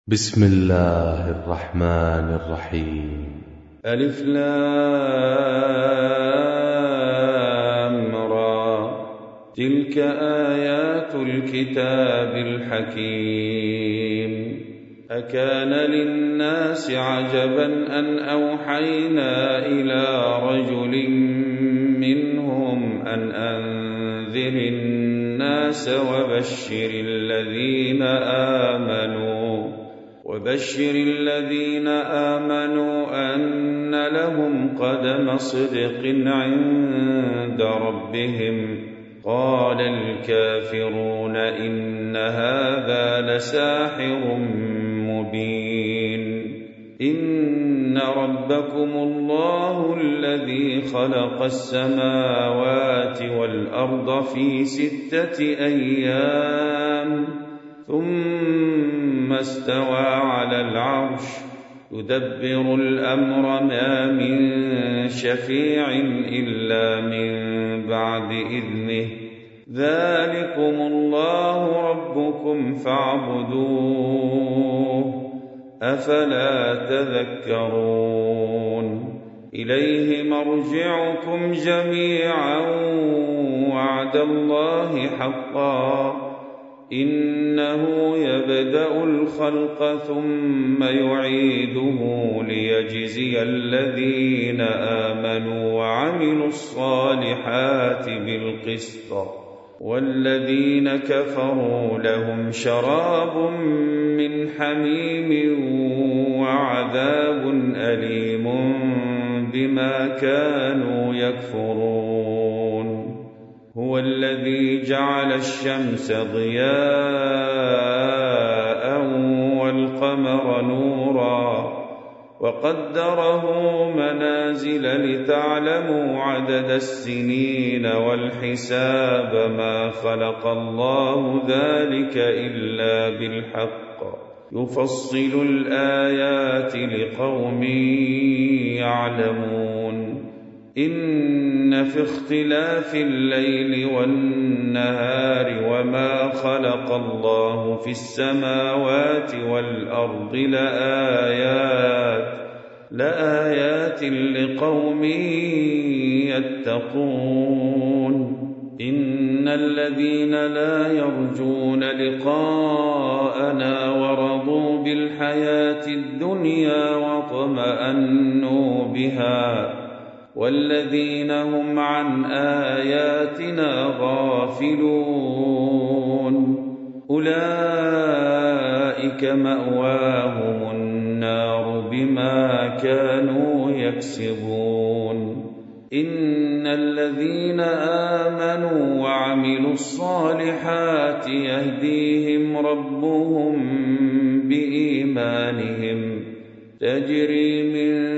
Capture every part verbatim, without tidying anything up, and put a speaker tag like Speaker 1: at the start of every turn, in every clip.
Speaker 1: بسم الله الرحمن الرحيم.
Speaker 2: ألف لام را، تلك آيات الكتاب الحكيم. أكان للناس عجبا أن أوحينا إلى رجل منهم أن أنذر الناس وبشر الذين آمنوا وبشر الذين آمنوا أن لهم قدم صدق عند ربهم. قال الكافرون إن هذا لساحر مبين. إن ربكم الله الذي خلق السماوات والأرض في ستة أيام ثم استوى على العرش يدبر الأمر ما من شفيع إلا من بعد إذنه. ذلكم الله ربكم فاعبدوه أفلا تذكرون. إليه مرجعكم جميعا وعد الله حقا إنه يبدأ الخلق ثم يعيده ليجزي الذين آمنوا وعملوا الصالحات بالقسط والذين كفروا لهم شراب من حميم وعذاب أليم بما كانوا يكفرون. هو الذي جعل الشمس ضياء والقمر نورا وقدره منازل لتعلموا عدد السنين والحساب. ما خلق الله ذلك إلا بالحق يفصل الآيات لقوم يعلمون. إن في اختلاف الليل والنهار وما خلق الله في السماوات والأرض لآيات لآيات لقوم يتقون. إن الذين لا يرجون لقاءنا ورضوا بالحياة الدنيا واطمأنوا بها والذين هم عن آياتنا غافلون أولئك مأواهم النار بما كانوا يكسبون. إن الذين آمنوا وعملوا الصالحات يهديهم ربهم بإيمانهم تجري من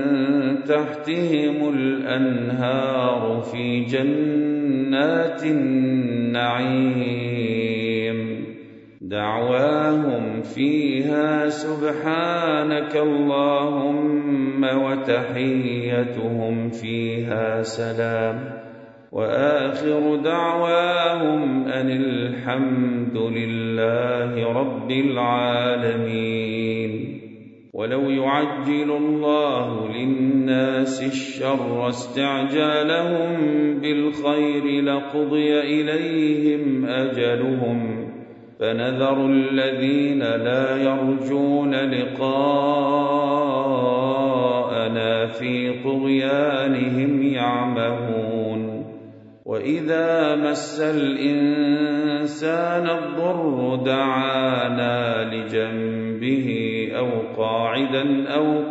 Speaker 2: تحتهم الأنهار في جنات النعيم. دعواهم فيها سبحانك اللهم وتحيتهم فيها سلام وآخر دعواهم أن الحمد لله رب العالمين. ولو يعجل الله للناس الشر استعجالهم بالخير لقضي إليهم أجلهم فنذر الذين لا يرجون لقاءنا في طغيانهم يعمهون. وإذا مس الإنسان الضر دعانا لجنبه أو قاعدا أو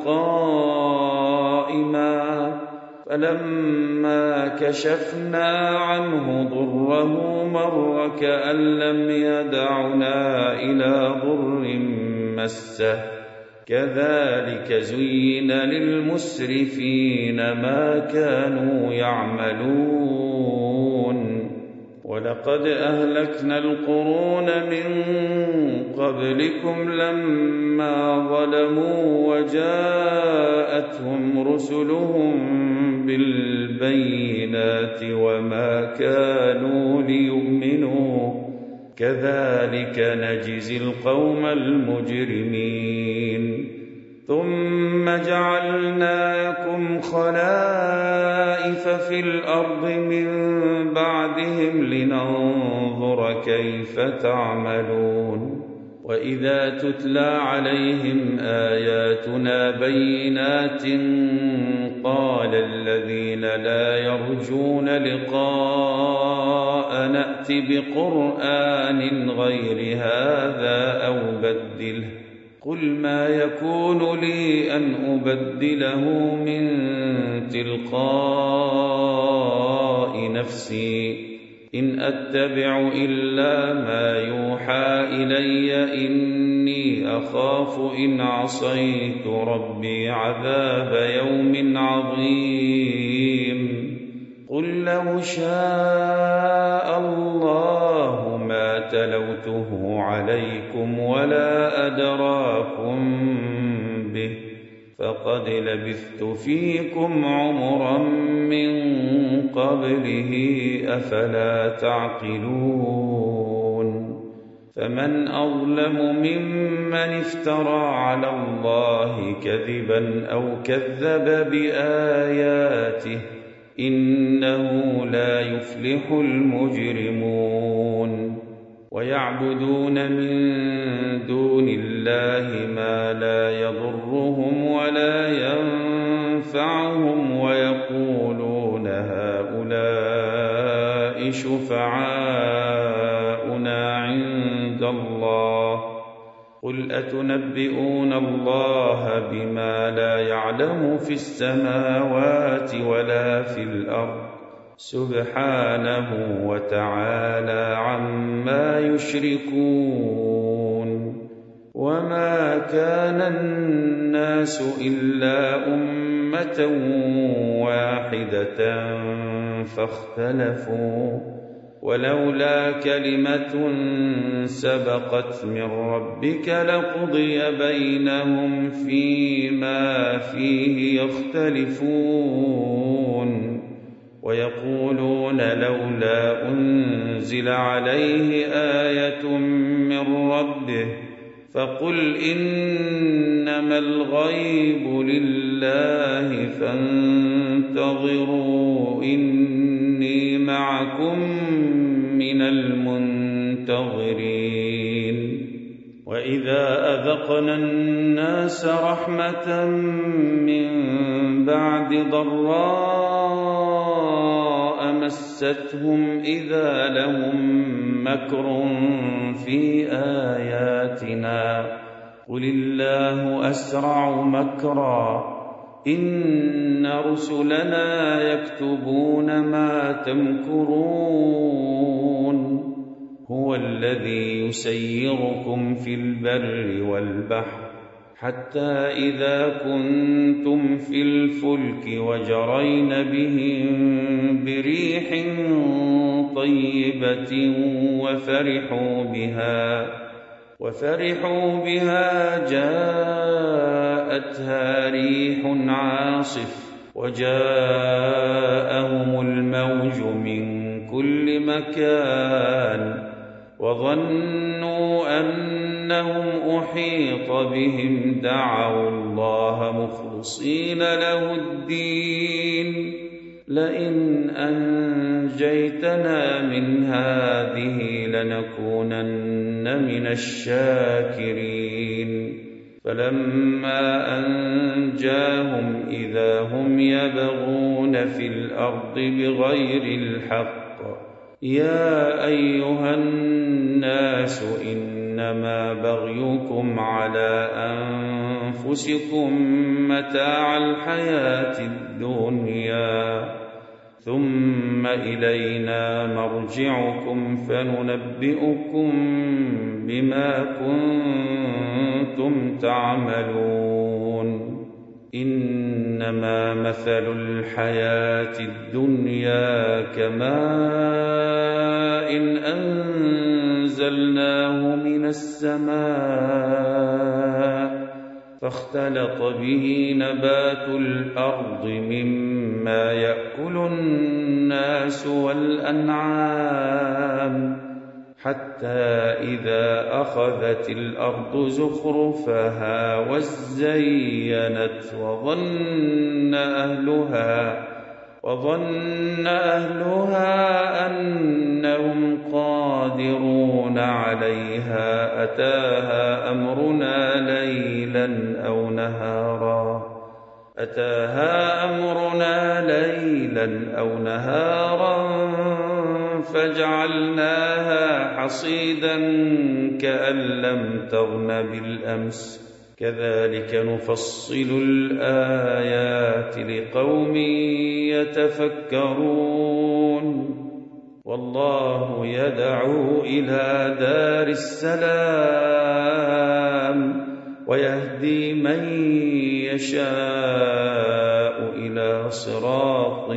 Speaker 2: قائما فلما كشفنا عنه ضره مر كأن لم يدعنا إلى ضر مسه. كذلك زين للمسرفين ما كانوا يعملون. ولقد أهلكنا القرون من قبلكم لما ظلموا وجاءتهم رسلهم بالبينات وما كانوا ليؤمنوا كذلك نجزي القوم المجرمين ثم جعلناكم خلائف في الأرض من بعدهم لننظر كيف تعملون وإذا تتلى عليهم آياتنا بينات قال الذين لا يرجون لقاء نأت بقرآن غير هذا أو بدله قل ما يكون لي أن أبدله من تلقاء نفسي إن أتبع إلا ما يوحى إلي إني أخاف إن عصيت ربي عذاب يوم عظيم قل لو شاء الله ما تلوته عليكم ولا أدراكم به فقد لبثت فيكم عمرا من قبله أفلا تعقلون فمن أظلم ممن افترى على الله كذبا أو كذب بآياته إنه لا يفلح المجرمون ويعبدون من دون الله ما لا يضرهم ولا ينفعهم ويقولون هؤلاء شفعاؤنا عند الله قل أتنبئون الله بما لا يعلم في السماوات ولا في الأرض سبحانه وتعالى عما يشركون وما كان الناس إلا أمة واحدة فاختلفوا ولولا كلمة سبقت من ربك لقضي بينهم فيما فيه يختلفون ويقولون لولا أنزل عليه آية من ربه فقل إنما الغيب لله فانتظروا إني معكم من المنتظرين وإذا أذقنا الناس رحمة من بعد ضراء مستهم إذا لهم مكر في آياتنا قل الله أسرع مكرا إن رسلنا يكتبون ما تمكرون هو الذي يسيركم في البر والبحر حتى إذا كنتم في الفلك وجرين بهم بريح طيبة وفرحوا بها وفرحوا بها جاءتها ريح عاصف وجاءهم الموج من كل مكان وظنوا أنهم أحيط بهم دعوا الله مخلصين له الدين لئن أنجيتنا من هذه لنكونن من الشاكرين فلما أنجاهم إذا هم يبغون في الأرض بغير الحق يا أيها الناس إنما بغيكم على أنفسكم متاع الحياة الدنيا ثم إلينا مرجعكم فننبئكم بما كنتم تعملون إنما مثل الحياة الدنيا كماء إن أنزلناه من السماء فاختلط به نبات الأرض مما يأكل الناس والأنعام حتى إذا أخذت الأرض زخرفها وزينت وظن أهلها وظن أهلها أنهم قادرون عليها أتاها أمرنا ليلا أو نهارا أتاها أمرنا ليلا أو نهارا فجعلناها حصيدا كأن لم تغن بالأمس كذلك نفصل الآيات لقوم يتفكرون والله يدعو إلى دار السلام ويهدي من يشاء إلى صراط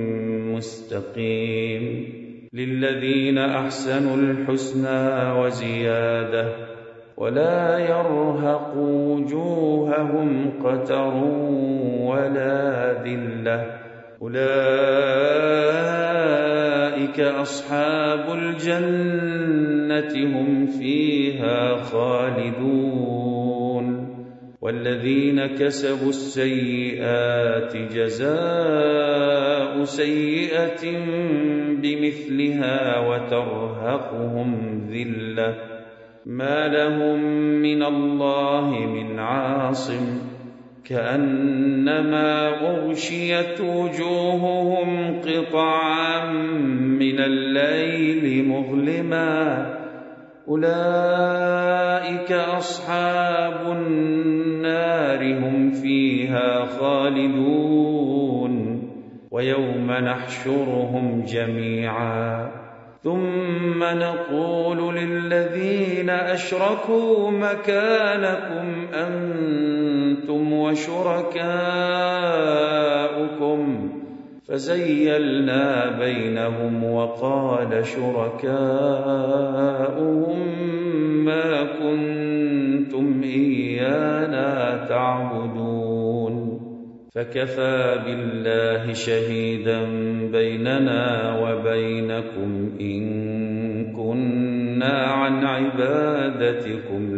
Speaker 2: مستقيم للذين أحسنوا الحسنى وزيادة ولا يرهق وجوههم قتر ولا ذلة أولئك أصحاب الجنة هم فيها خالدون والذين كسبوا السيئات جزاء سيئة بمثلها وترهقهم ذلة ما لهم من الله من عاصم كأنما أغشيت وجوههم قطعا من الليل مظلما أولئك أصحاب النار هم فيها خالدون ويوم نحشرهم جميعا ثم نقول للذين أشركوا مكانكم أنتم وشركاؤكم فزيلنا بينهم وقال شركاؤهم ما كنتم إيانا تعبدون فكفى بالله شهيدا بيننا وبينكم إن كنا عن عبادتكم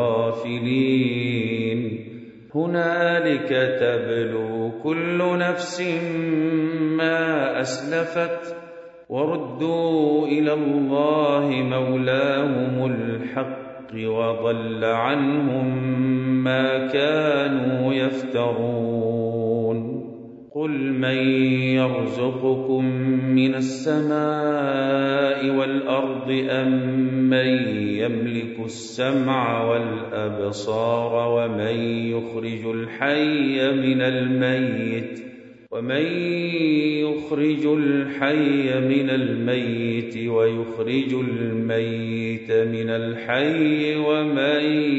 Speaker 2: لغافلين هنالك تبلو كل نفس ما أسلفت وردوا إلى الله مولاهم الحق وضل عنهم ما كانوا يفترون قل من يرزقكم من السماء والأرض أم من يملك السمع والأبصار ومن يخرج الحي من الميت ومن يخرج الحي من الميت ويخرج الميت من الحي ومن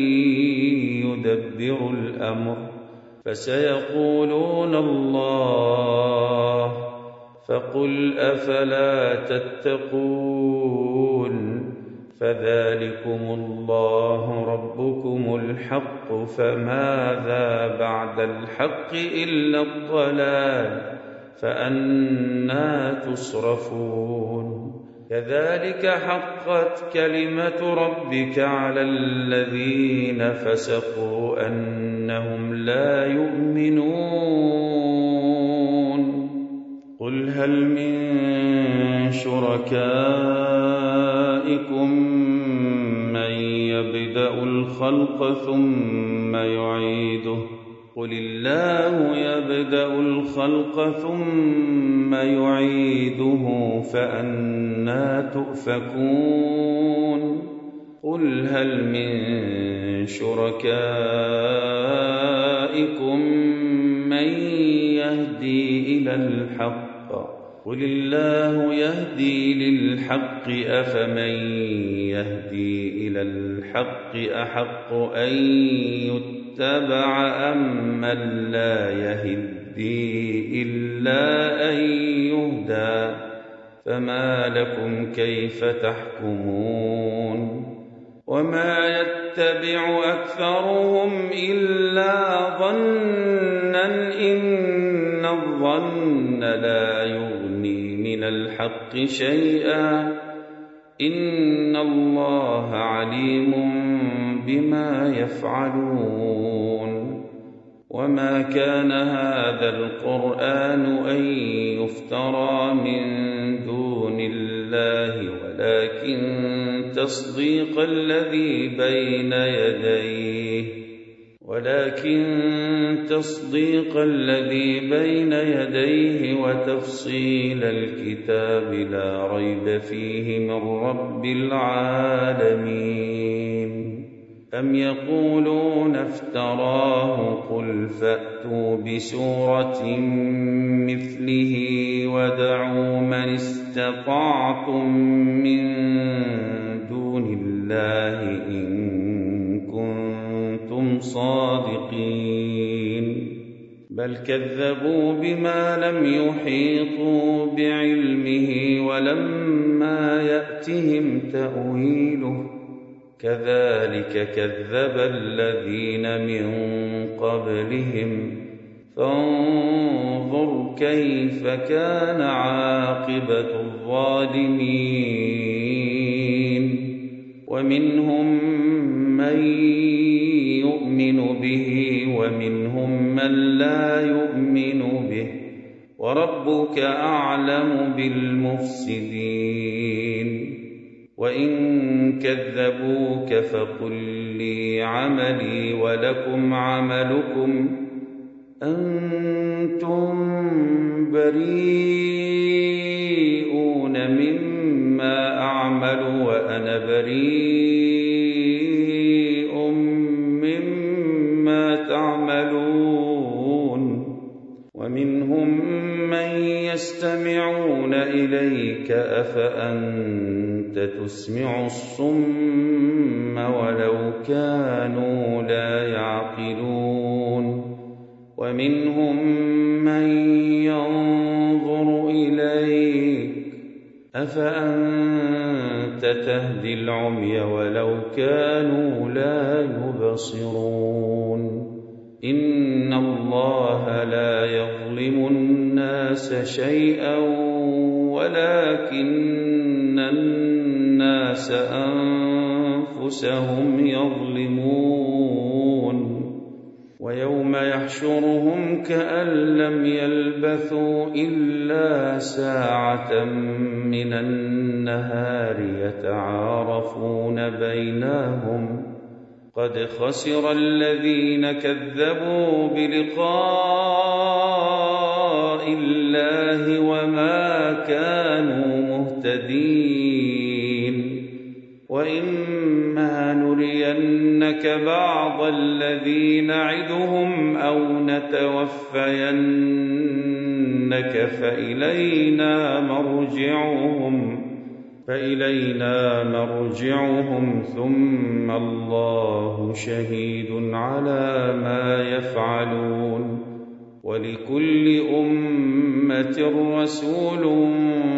Speaker 2: يدبر الأمر فسيقولون الله فقل أفلا تتقون فذلكم الله ربكم الحق فماذا بعد الحق إلا الضلال فأنى تصرفون كذلك حقت كلمة ربك على الذين فسقوا أنهم لا يؤمنون قل هل من شركائكم من يبدأ الخلق ثم يعيده قل الله يبدأ الخلق ثم يعيده فأنى تؤفكون قل هل من شركائكم من يهدي إلى الحق قل الله يهدي للحق أفمن يهدي إلى الحق أحق أن يتبع أم من لا يهدي إلا أن يهدى فما لكم كيف تحكمون وما يتبع أكثرهم إلا ظنا إن الظن لا يغني من الحق شيئا إن الله عليم بما يفعلون. وما كان هذا القرآن أن يفترى من دون الله ولكن تصديق الذي بين يديه ولكن تصديق الذي بين يديه وتفصيل الكتاب لا ريب فيه من رب العالمين. أم يقولون افتراه قل فأتوا بسورة مثله وادعوا من استطعتم من دون الله إن كنتم صادقين. بل كذبوا بما لم يحيطوا بعلمه ولما يأتهم تأويله كذلك كذب الذين من قبلهم فانظر كيف كان عاقبة الظالمين. ومنهم من يؤمن به ومنهم من لا يؤمن به وربك أعلم بالمفسدين. وإن كذبوك فقل لي عملي ولكم عملكم أنتم بريئون مما أعمل وأنا بريء مما تعملون. ومنهم من يستمعون إليك أفأنت تسمع الصم ولو كانوا لا يعقلون. ومنهم من ينظر إليك أفأنت تهدي العمي ولو كانوا لا يبصرون. إن الله لا يظلم الناس شيئا ولكن الناس أنفسهم يظلمون. ويوم يحشرهم كأن لم يلبثوا إلا ساعة من النهار يتعارفون بينهم قد خسر الذين كذبوا بلقاء الله وما كانوا مهتدين. وإما نرينك بعض الذي نعدهم أو نتوفينك فإلينا مرجعهم فإلينا مرجعهم ثم الله شهيد على ما يفعلون. ولكل أمة رسول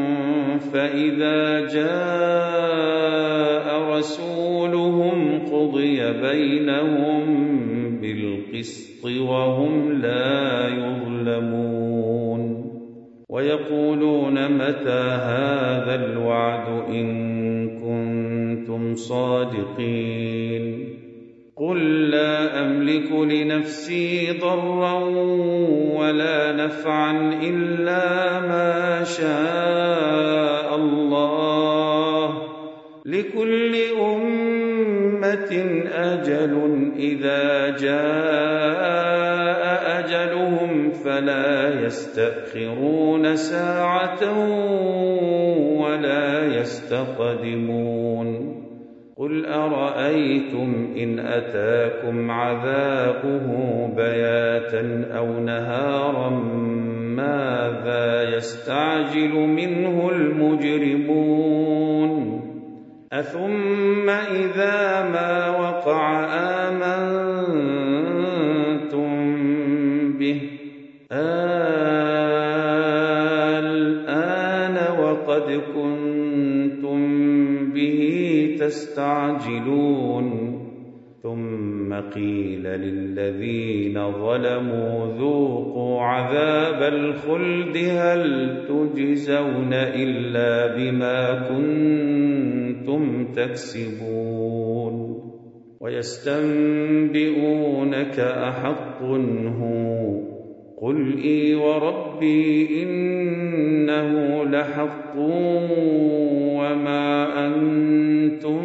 Speaker 2: فإذا جاء رسولهم قضي بينهم بالقسط وهم لا يظلمون. ويقولون متى هذا الوعد إن كنتم صادقين. قل لا أملك لنفسي ضرا ولا نفعا إلا ما شاء الله لكل أمة أجل إذا جاء أجلهم فلا يستأخرون ساعة ولا يستقدمون. قل أرأيتم إن أتاكم عذابه بياتا أو نهارا ماذا يستعجل منه المجرمون. أثم إذا ما وقع آمنتم به الآن وقد كنتم به تستعجلون. ثم قيل للذين ظلموا ذوقوا عذاب الخلد هل تجزون إلا بما كنتم كنتم تكسبون ويستنبئونك أحق هو قل إي وربي إنه لحق وما أنتم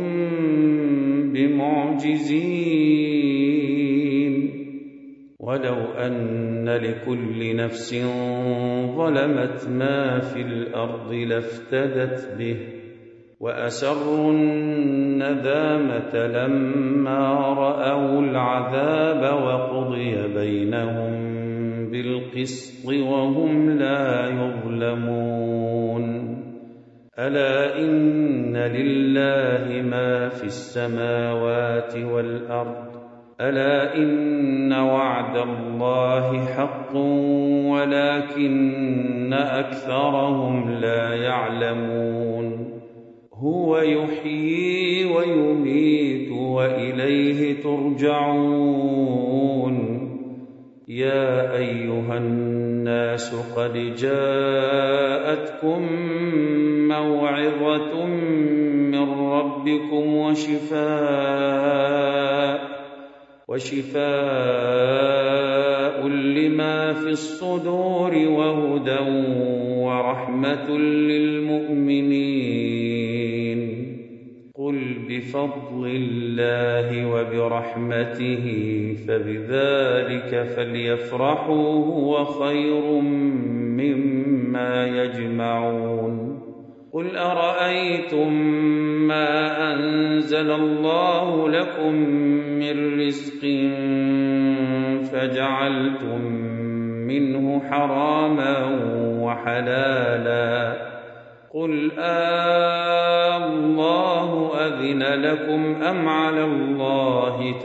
Speaker 2: بمعجزين ولو أن لكل نفس ظلمت ما في الأرض لافتدت به وأسروا الندامة لما رأوا العذاب وقضي بينهم بالقسط وهم لا يظلمون ألا إن لله ما في السماوات والأرض ألا إن وعد الله حق ولكن أكثرهم لا يعلمون هو يحيي ويميت وإليه ترجعون يا أيها الناس قد جاءتكم موعظة من ربكم وشفاء وشفاء لما في الصدور وهدى ورحمة للمؤمنين قل بفضل الله وبرحمته فبذلك فليفرحوا هو خير مما يجمعون قل أرأيتم ما أنزل الله لكم من رزق فجعلتم منه حراما وحلالا قل الله أذن لكم أم على الله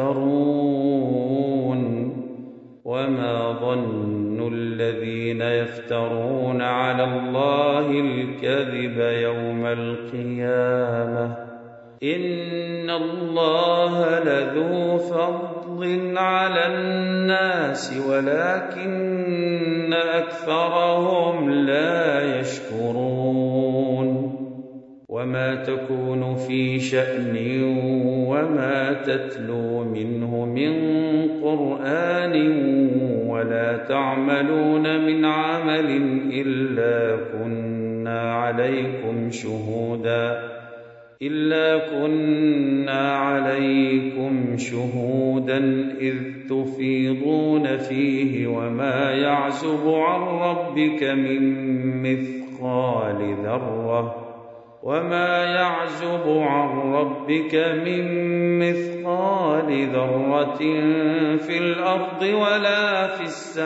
Speaker 2: تفترون وما ظن الذين يفترون على الله الكذب يوم القيامة إن الله لذو فضل على الناس ولكن أكثرهم لا يشكرون وما تكون في شأن وما تتلو منه من قرآن ولا تعملون من عمل إلا كنا عليكم شهودا إلا كنا عليكم شهودا إذ تفيضون فيه وما يعزب عن ربك من مثقال ذرة وما يعزب عن ربك من مثقال ذرة في الأرض ولا في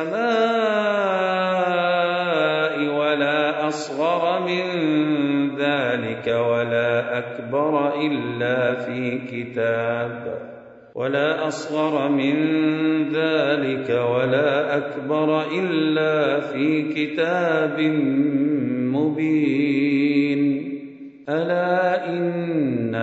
Speaker 2: السماء ولا أصغر من ذلك ولا أكبر إلا في كتاب ولا أصغر من ذلك ولا أكبر إلا في كتاب مبين ألا إن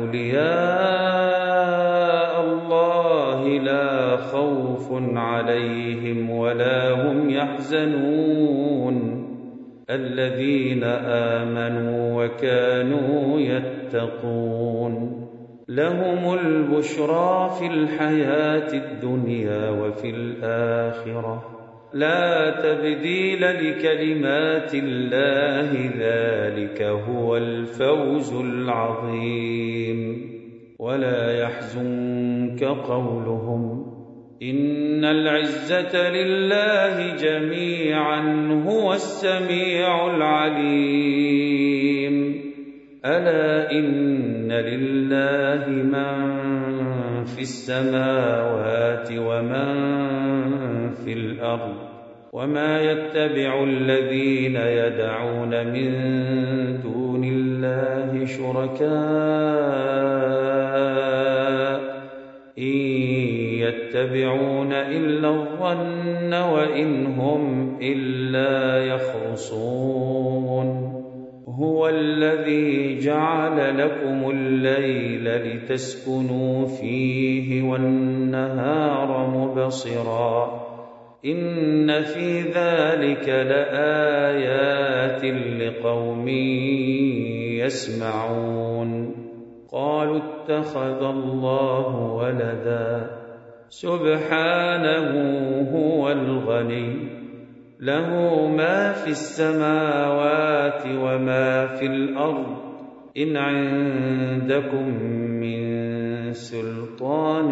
Speaker 2: أولياء الله لا خوف عليهم ولا هم يحزنون الذين آمنوا وكانوا يتقون لهم البشرى في الحياة الدنيا وفي الآخرة لا تبديل لكلمات الله ذلك هو الفوز العظيم ولا يحزنك قولهم إن العزة لله جميعا هو السميع العليم ألا إن لله من في السماوات ومن في الأرض وما يتبع الذين يدعون من دون الله شركاء إن يتبعون إلا الظن وإن هم إلا يخرصون هو الذي جعل لكم الليل لتسكنوا فيه والنهار مبصرا إن في ذلك لآيات لقوم يسمعون قالوا اتخذ الله ولدا سبحانه هو الغني له ما في السماوات وما في الأرض إن عندكم من سلطان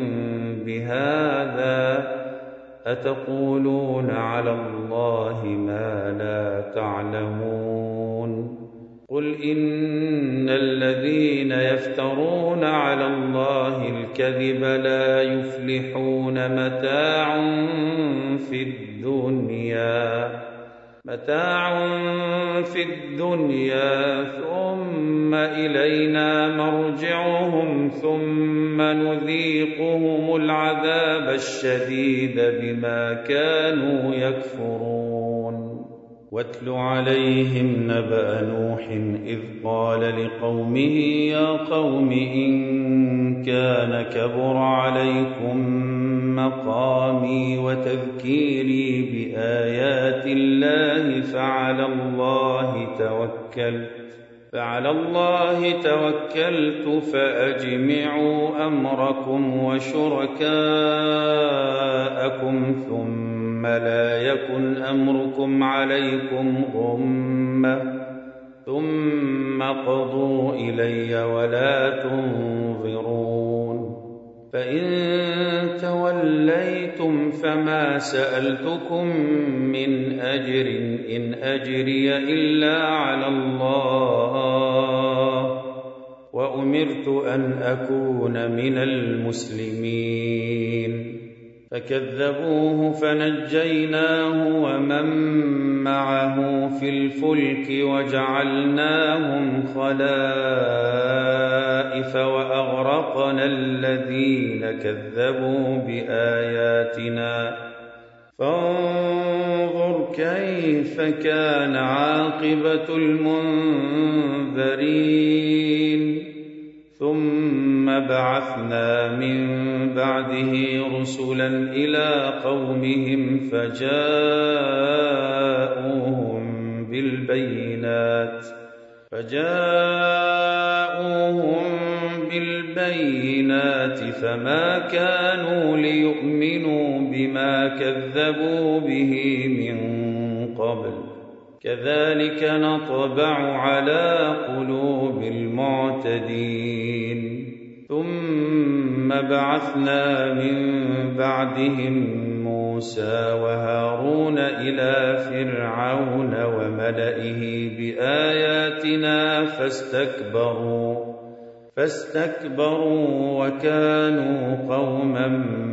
Speaker 2: بهذا أتقولون على الله ما لا تعلمون قل إن الذين يفترون على الله الكذب لا يفلحون متاع في الدنيا متاع في الدنيا ثم إلينا مرجعهم ثم نذيقهم العذاب الشديد بما كانوا يكفرون واتل عليهم نبأ نوح إذ قال لقومه يا قوم إن كان كبر عليكم مقامي وتذكيري بآيات الله فعلى الله توكلت فعلى الله توكلت فأجمعوا أمركم وشركاءكم ثم لا يكن أمركم عليكم غمة ثم قضوا إلي ولا تنظرون فإن توليتم فما سألتكم من أجر إن أجري إلا على الله وأمرت أن أكون من المسلمين فكذبوه فنجيناه ومن معه في الفلك وجعلناهم خلائف وأغرقنا الذين كذبوا بآياتنا فانظر كيف كان عاقبة المنذرين ثم بعثنا من بعده رسلا إلى قومهم فجاءوهم بالبينات فجاءوهم بالبينات فما كانوا ليؤمنوا بما كذبوا به من قبل كذلك نطبع على قلوب المعتدين ثم بعثنا من بعدهم موسى وهارون إلى فرعون وملئه بآياتنا فاستكبروا فاستكبروا وكانوا قوما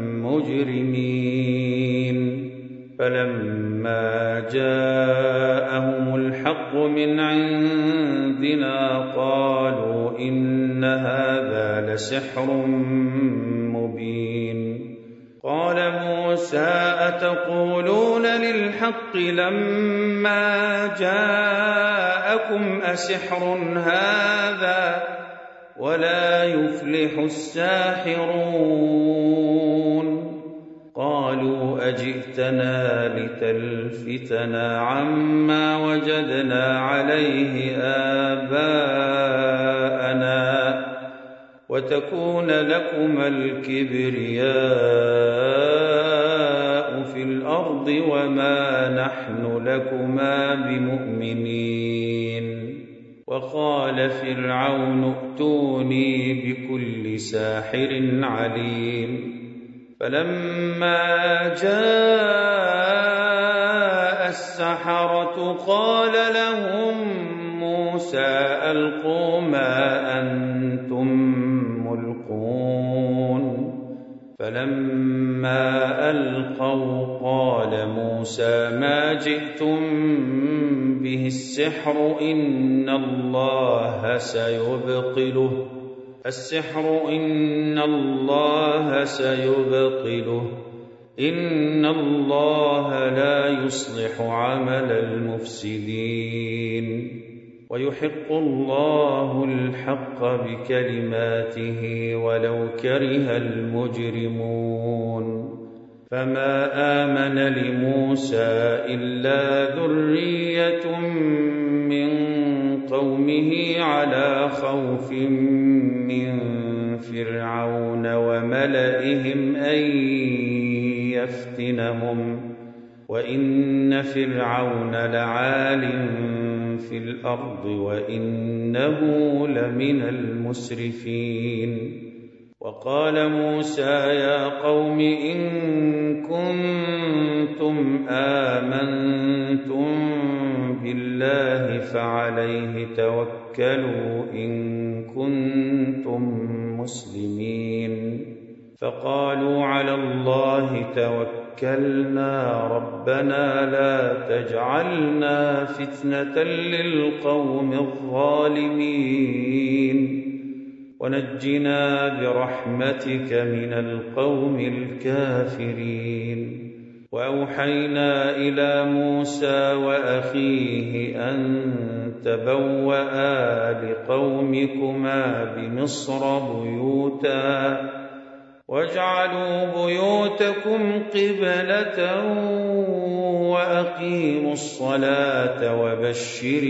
Speaker 2: مجرمين فلما جاءهم الحق من عندنا قالوا إن هذا لسحر مبين قال موسى أتقولون للحق لما جاءكم أسحر هذا ولا يفلح الساحرون قالوا أجئتنا لتلفتنا عما وجدنا عليه آباءنا وتكون لكما الكبرياء في الأرض وما نحن لكما بمؤمنين وقال فرعون ائتوني بكل ساحر عليم فلما جاء السحرة قال لهم موسى ألقوا ما أنتم ملقون فلما ألقوا قال موسى ما جئتم به السحر إن الله سيبطله السحر إن الله سيبطله إن الله لا يصلح عمل المفسدين ويحق الله الحق بكلماته ولو كره المجرمون فما آمن لموسى إلا ذرية من قومه على خوف من ليفتنهم وإن فرعون لعال في الأرض وإنه لمن المسرفين. وقال موسى يا قوم إن كنتم آمنتم بالله فعليه توكلوا إن كنتم مسلمين. فقالوا على الله توكلنا ربنا لا تجعلنا فتنة للقوم الظالمين ونجنا برحمتك من القوم الكافرين. وأوحينا إلى موسى وأخيه أن تبوأ لقومكما بمصر بيوتا واجعلوا بيوتكم قبلة وأقيموا الصلاة وبشر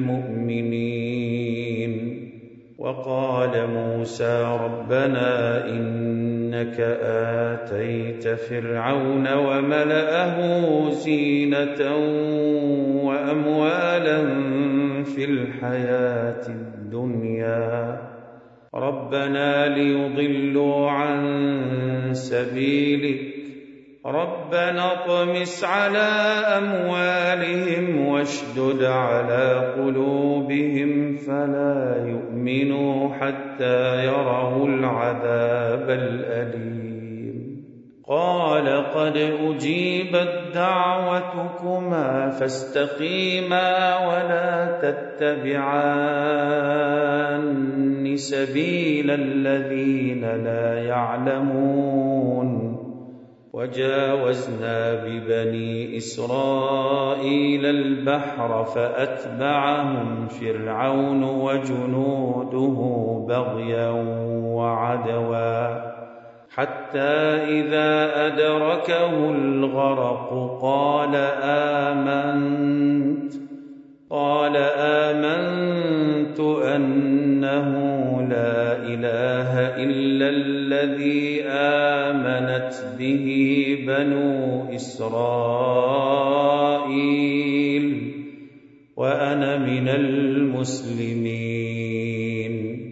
Speaker 2: المؤمنين. وقال موسى ربنا إنك آتيت فرعون وملأه زينة وأموالا في الحياة الدنيا ربنا ليضلوا عن سبيلك ربنا اطمس على أموالهم واشدد على قلوبهم فلا يؤمنوا حتى يروا العذاب الأليم. قال قد أجيبت دعوتكما فاستقيما ولا تتبعان سبيل الذين لا يعلمون. وجاوزنا ببني إسرائيل البحر فأتبعهم فرعون وجنوده بغيا وعدوا حتى إذا أدركه الغرق قال آمنت قال آمنت أنه لا إله إلا الذي آمنت به بنو إسرائيل وأنا من المسلمين.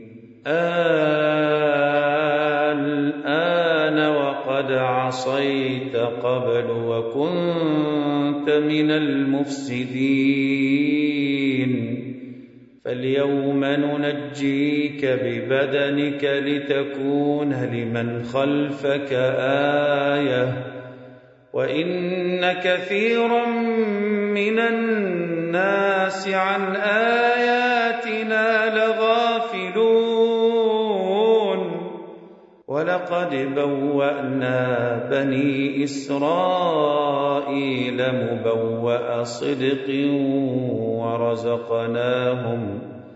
Speaker 2: الآن وقد عصيت قبل وكنت من المفسدين فاليوم ننجيك ببدنك لتكون لمن خلفك آية وإن كثيرا من الناس عن آياتنا لغافلون. ولقد بوأنا بني إسرائيل مبوأ صدق ورزقناهم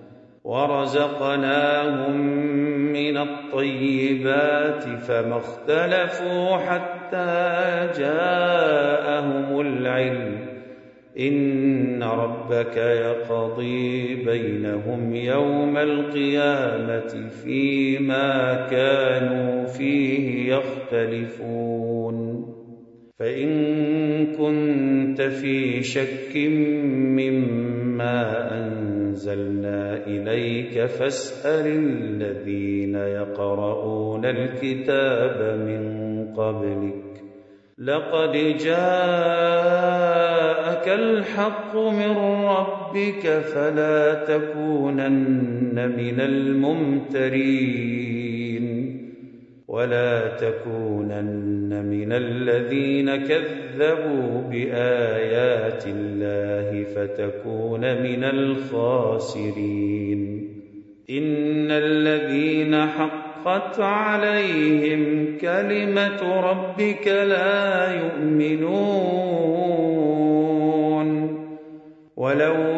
Speaker 2: ورزقناهم من الطيبات فما اختلفوا حتى جاءهم العلم إن ربك يقضي بينهم يوم القيامة فيما كانوا فيه يختلفون. فإن كنت في شك مما أنزلنا إليك فاسأل الذين يقرؤون الكتاب من قبلك لقد جاءك الحق من ربك فلا تكونن من الممترين ولا تكونن من الذين كذبوا بآيات الله فتكون من الخاسرين. إن الذين حقت عليهم كلمة ربك لا يؤمنون ولو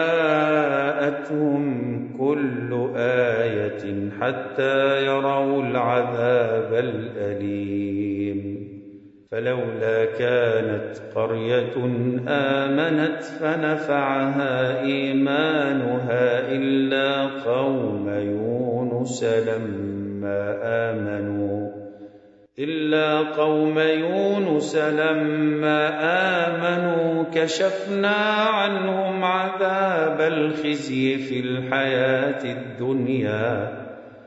Speaker 2: جاءتهم كل آية حتى يروا العذاب الأليم. فلولا كانت قرية آمنت فنفعها إيمانها إلا قوم يونس لما آمنوا إلا قوم يونس لما آمنوا كشفنا عنهم عذاب الخزي في الحياة الدنيا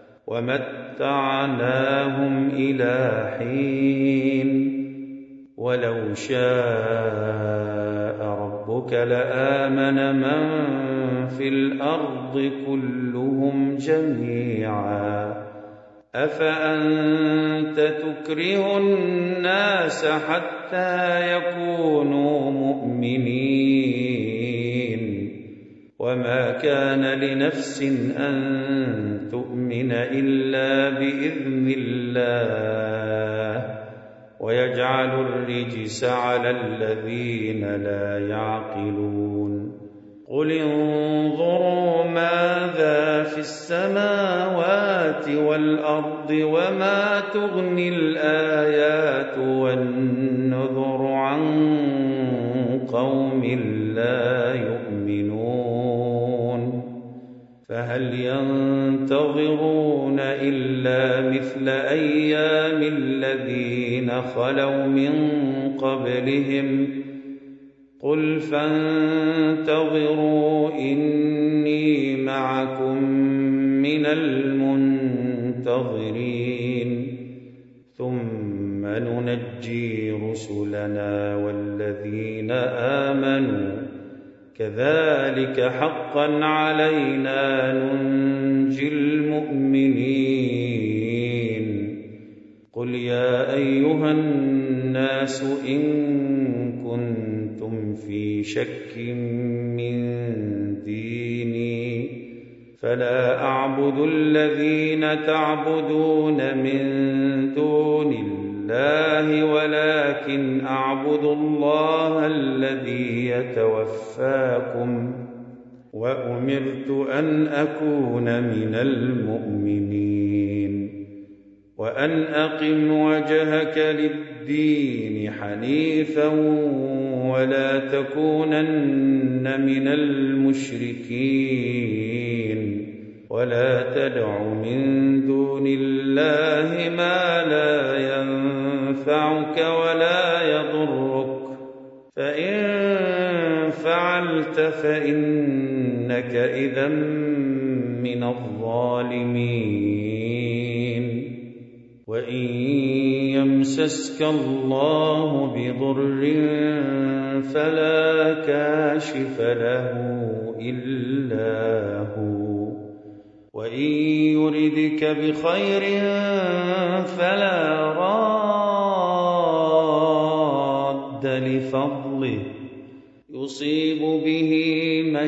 Speaker 2: ومتعناهم إلى حين ولو شاء ربك لآمن من في الأرض كلهم جميعا أفأنت تكره الناس حتى يكونوا مؤمنين وما كان لنفس أن تؤمن إلا بإذن الله ويجعل الرجس على الذين لا يعقلون قل انظروا ماذا في السماوات والأرض وما تغني الآيات والنذر عن قوم لا يؤمنون فهل ينتظرون إلا مثل أيام الذين خلوا من قبلهم قل فانتظروا إني معكم من المنتظرين ثم ننجي رسلنا والذين آمنوا كذلك حقا علينا ننجي المؤمنين قل يا أيها الناس إن كنتم في شك من ديني فلا أعبد الذين تعبدون من دون الله ولكن أعبد الله الذي يتوفاكم وأمرت أن أكون من المؤمنين وأن أقم وجهك للدين حنيفا ولا تكونن من المشركين ولا تدع من دون الله ما لا ينفعك ولا يضرك فإن فعلت فإنك إذا من الظالمين وإن يمسسك الله بضر فلا كاشف له إلا هو وإن يردك بخير فلا راد لفضله يصيب به من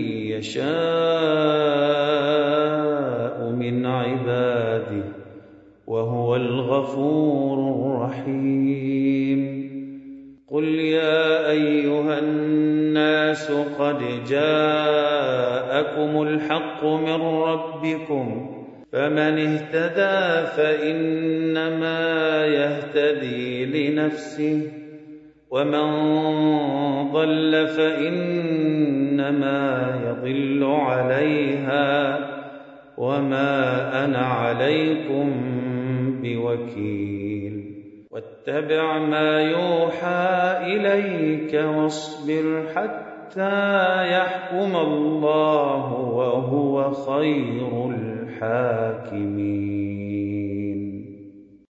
Speaker 2: يشاء من عباده وهو الغفور الرحيم قل يا أيها الناس قد جاءكم الحق من ربكم فمن اهتدى فإنما يهتدي لنفسه ومن ضل فإنما يضل عليها وما أنا عليكم بوكيل واتبع ما يوحى إليك واصبر حتى يحكم الله وهو خير الحاكمين.